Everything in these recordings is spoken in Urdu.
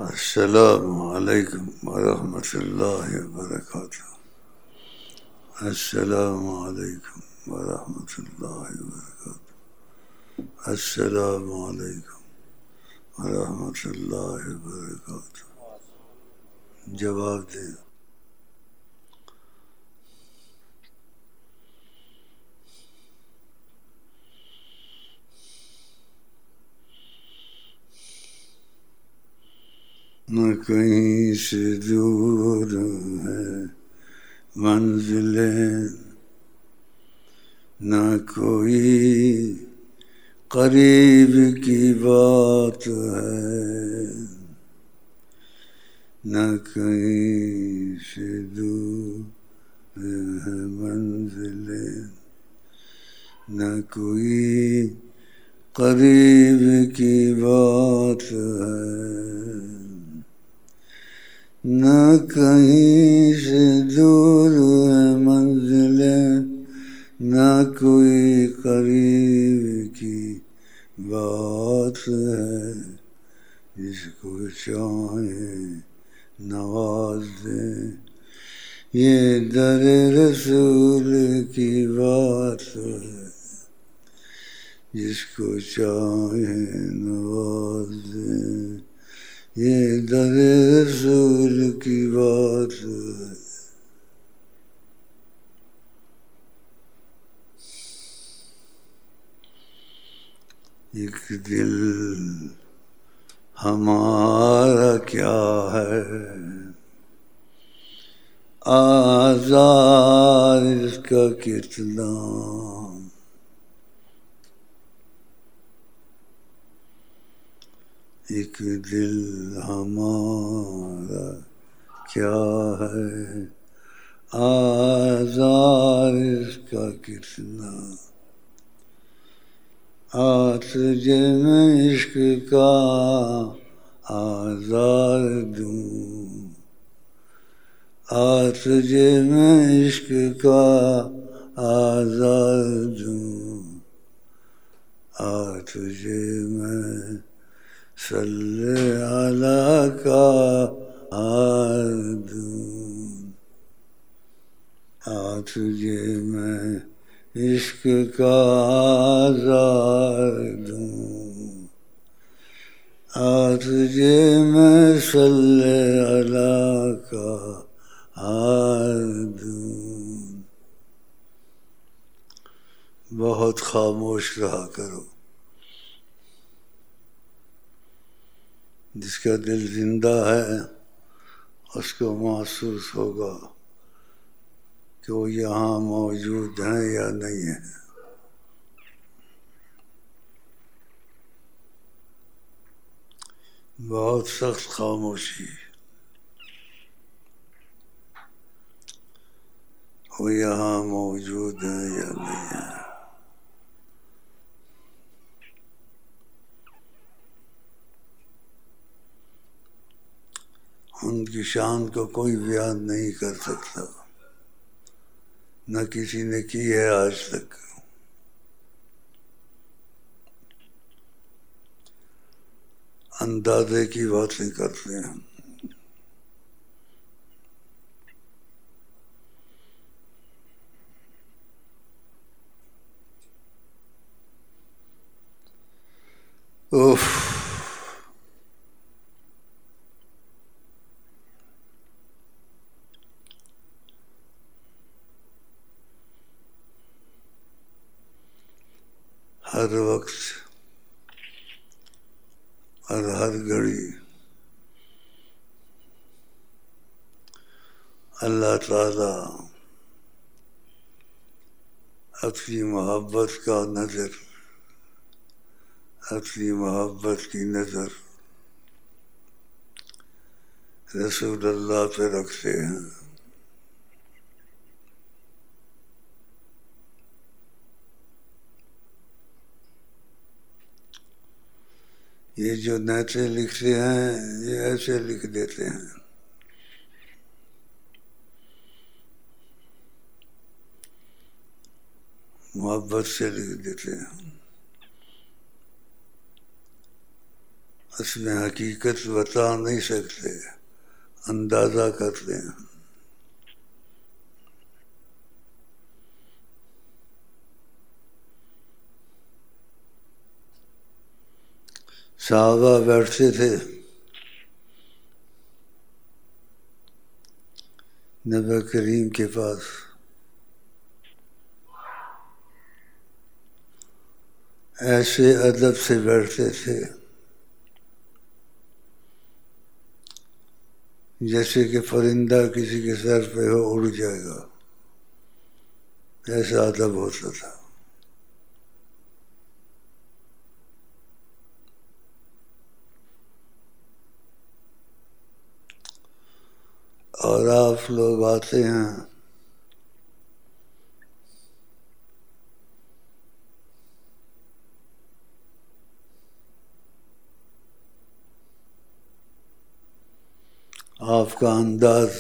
السلام علیکم ورحمۃ اللہ وبرکاتہ. السلام علیکم ورحمۃ اللہ وبرکاتہ. السلام علیکم ورحمۃ اللہ وبرکاتہ. جواب دیں. نہ کہیں سے دور ہے منزلیں، نہ کوئی قریب کی بات ہے. نہ کہیں سے دور ہے منزلیں، نہ کوئی قریب کی بات ہے. نہ کہیں سے دور ہے منزلیں، نہ کوئی قریب کی بات ہے. جس کو چاہے نواز دے، یہ در رسول کی بات ہے. جس کو چاہے نواز دے، یہ در رسول کی بات ہے. ایک دل ہمارا کیا ہے، آزار اس کا کتنا. ایک دل ہمارا کیا ہے، آزار اس کا کتنا. آتش میں عشق کا آزار دوں، آتش میں عشق کا آزار دوں. آتش میں صلی اللہ کا آزار دوں. آتش میں عشق کا آزار دوں. آتش میں صلی اللہ کا آزار دوں. بہت خاموش رہا کرو. جس کا دل زندہ ہے اس کو محسوس ہوگا کہ وہ یہاں موجود ہیں یا نہیں ہیں. بہت سخت خاموشی. وہ یہاں موجود ہیں یا نہیں ہیں. ان کی شان کو کوئی بیان نہیں کر سکتا، نہ کسی نے کی ہے آج تک. اندازے کی باتیں کرتے ہیں. اوف. ہر وقت اور ہر گھڑی اللہ تعالی اپنی محبت کا نظر، اپنی محبت کی نظر رسول اللہ پہ رکھتے ہیں. یہ جو نعتیں لکھتے ہیں یہ ایسے لکھ دیتے ہیں. محبت سے لکھ دیتے ہیں. اس میں حقیقت بتا نہیں سکتے، اندازہ کرتے ہیں۔ صحابہ بیٹھتے تھے نبی کریم کے پاس، ایسے ادب سے بیٹھتے تھے جیسے کہ پرندہ کسی کے سر پہ ہو اڑ جائے گا، ایسا ادب ہوتا تھا۔ اور آپ لوگ آتے ہیں آپ کا انداز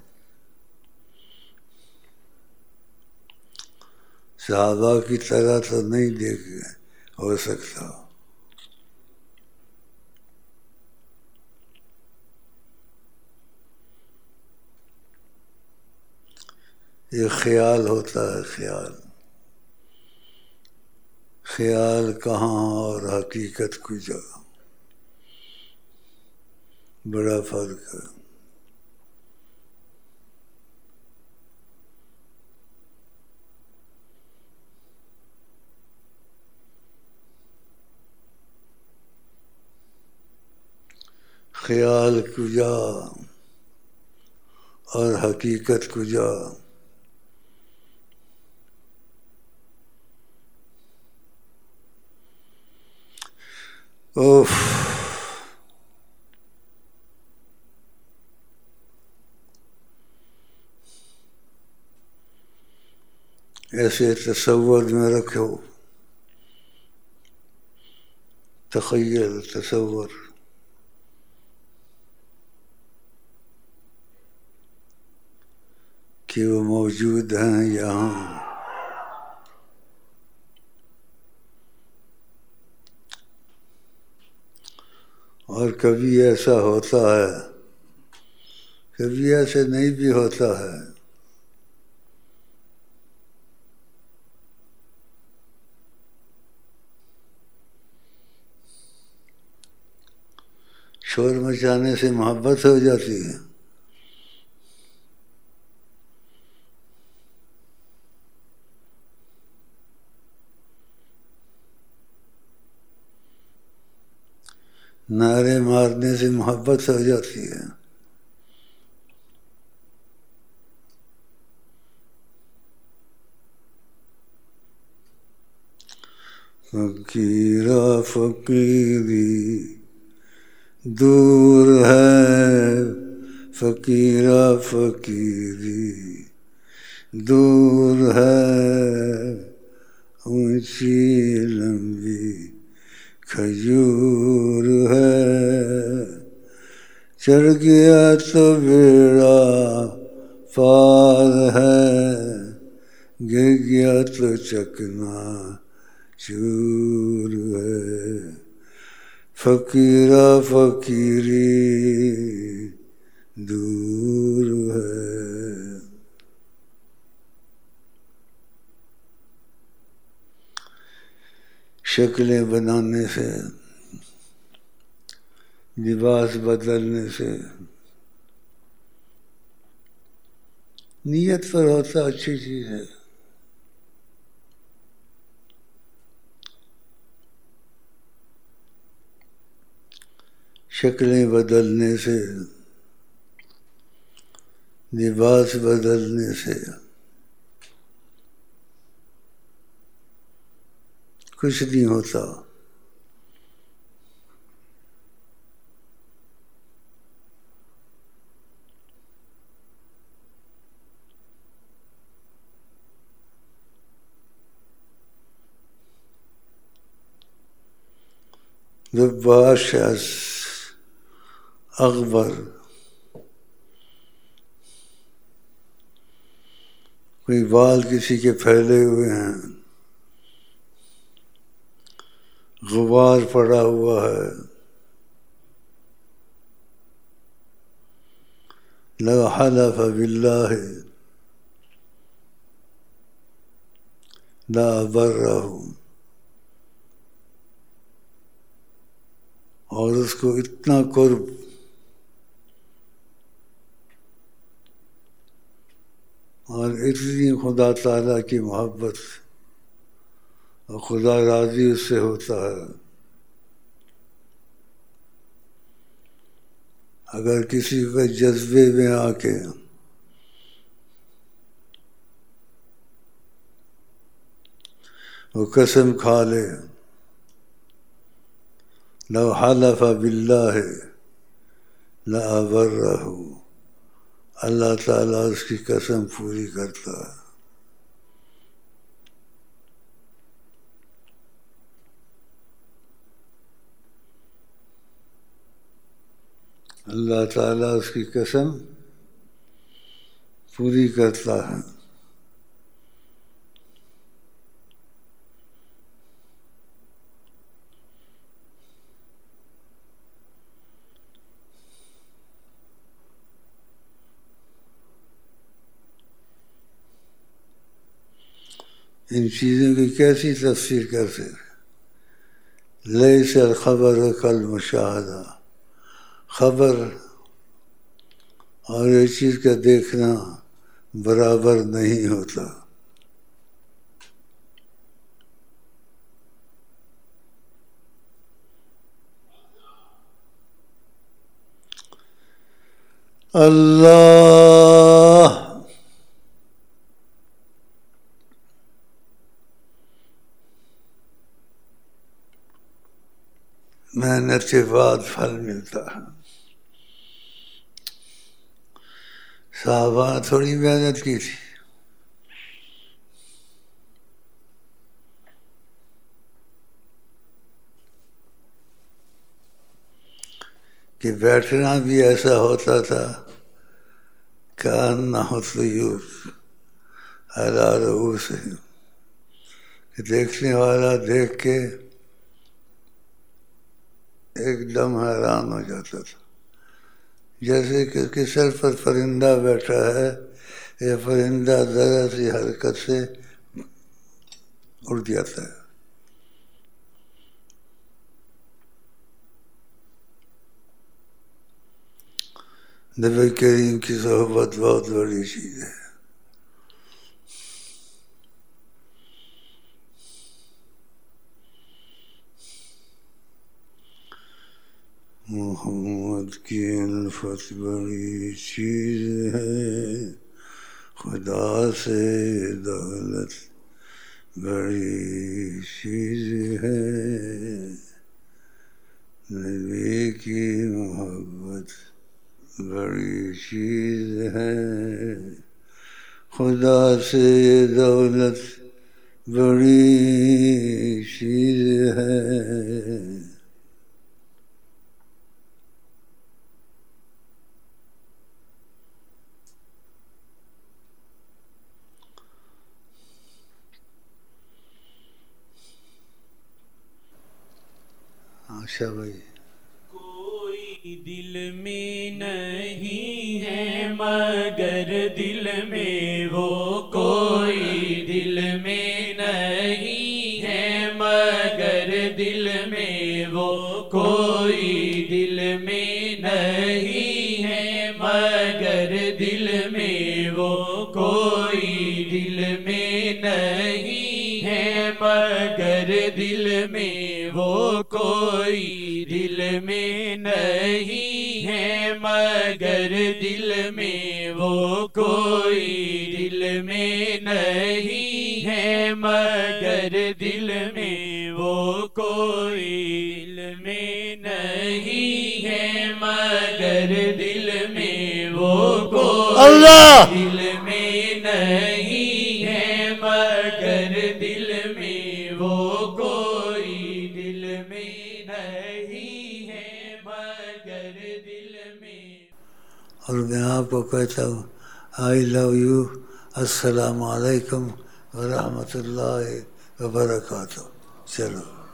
صحابہ کی طرح تو نہیں دیکھ ہو سکتا۔ یہ خیال ہوتا ہے، خیال کہاں اور حقیقت کجا، بڑا فرق ہے۔ خیال کجا اور حقیقت کجا، اوف۔ ایسے تصور میں رکھو، تخیل، تصور کہ وہ موجود ہیں یہاں، اور کبھی ایسا ہوتا ہے، کبھی ایسے نہیں بھی ہوتا ہے۔ شور مچانے سے محبت ہو جاتی ہے، نعرے مارنے سے محبت ہو جاتی ہے۔ فقیرا فقیری دور ہے، فقیرا فقیری دور ہے، اونچی لمبی کھجور ہے، چڑھ گیا تو بیڑا پار ہے، گر گیا تو چکنا چور ہے، فقیرا فقیری دور ہے۔ شکلیں بنانے سے، لباس بدلنے سے نیت پر ہوتا اچھی چیز ہے، شکلیں بدلنے سے، لباس بدلنے سے کچھ نہیں ہوتا۔ رباش اکبر کوئی بال کسی کے پھیلے ہوئے ہیں، غبار پڑا ہوا ہے، لو حلف باللہ لا برہ، اور اس کو اتنا قرب اور اتنی خدا تعالیٰ کی محبت اور خدا راضی اس سے ہوتا ہے. اگر کسی کے جذبے میں آ کے وہ قسم کھا لے لو حلف باللہ لأبرہ، اللہ تعالیٰ اس کی قسم پوری کرتا ہے. اللہ تعالیٰ اس کی قسم پوری کرتا ہے. ان چیزوں کی کیسی تفسیر کر سکتے؟ لیس الخبر کالمشاہدہ، خبر اور یہ چیز کا دیکھنا برابر نہیں ہوتا. اللہ محنت کے بعد پھل ملتا ہے. صحابہ تھوڑی محنت کی تھی، کہ بیٹھنا بھی ایسا ہوتا تھا کأنہ الطیور علی رؤوسہم، کہ دیکھنے والا دیکھ کے ایک دم حیران ہو جاتا تھا، جیسے کہ اس کے سر پر پرندہ بیٹھا ہے، یہ پرندہ ذرا سی حرکت سے اڑ جاتا ہے. نبی کریم کی صحبت بہت بڑی چیز ہے. محمد کی الفت بڑی چیز ہے، خدا سے دولت بڑی چیز ہے، نبی کی محبت بڑی چیز ہے، خدا سے دولت بڑی چیز ہے. اچھا بھائی، کوئی دل میں نہیں ہے مگر دل میں وہ، کوئی دل میں نہیں ہے مگر دل میں وہ، کوئی دل میں نہیں ہے مگر دل میں وہ، کوئی دل میں نہیں ہے مگر دل میں وہ، کوئی دل میں نہیں ہے مگر دل میں وہ، کوئی دل میں نہیں ہے مگر دل میں وہ، کوئی دل میں نہیں ہے مگر دل میں وہ، کوئی دل میں نہیں ہے مگر دل میں وہ، کوئی دل میں نہیں ہے مگر دل میں. اور میں آپ کو کہتا ہوں آئی لو یو. السلام علیکم ورحمۃ اللہ وبرکاتہ. چلو.